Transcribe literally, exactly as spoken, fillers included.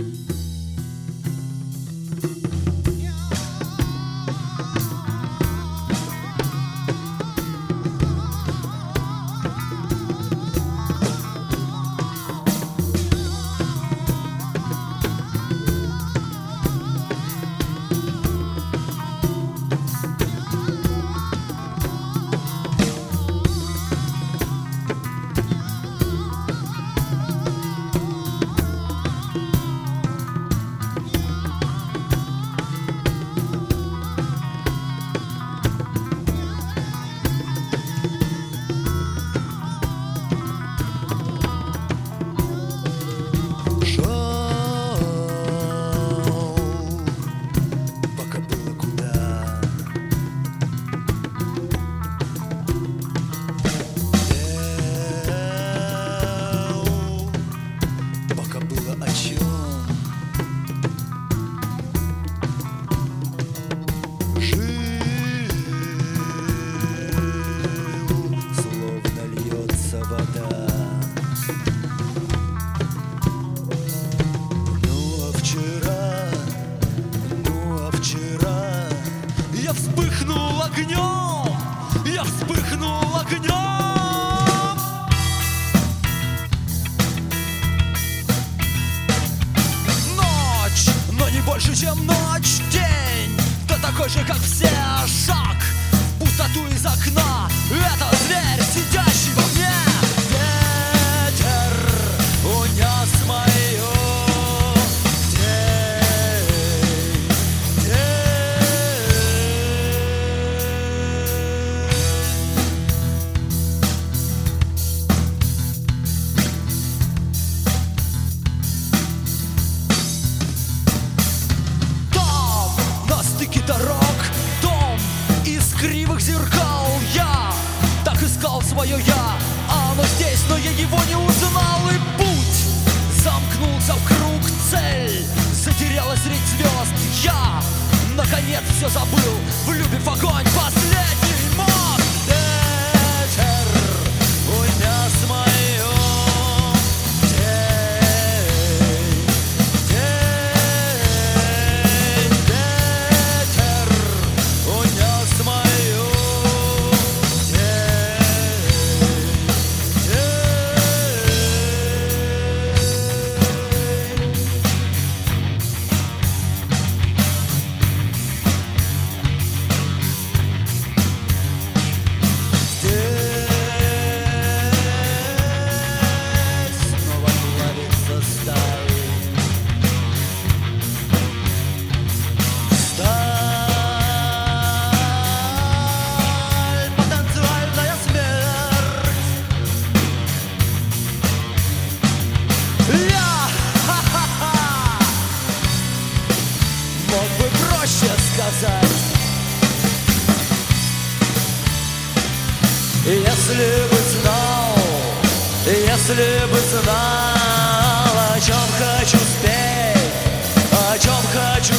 Я вспыхнул огнем, я вспыхнул огнем. Ночь, но не больше, чем ночь. День, да такой же, как все. Шаг в пустоту из окна. Это зверь, сидящий во мне. Ветер унес мою тень, тень. Там, на стыке дорог, дом из кривых зеркал. Я так искал свое я, а оно здесь, но я его не узнал. И путь замкнулся в круг, цель затерялась средь звезд. Я, наконец, все забыл, влюбив огонь, последний мост. Ветер унес мою тень, тень. Ветер унес мою если бы знал, если бы знал, о чем хочу спеть, о чем хочу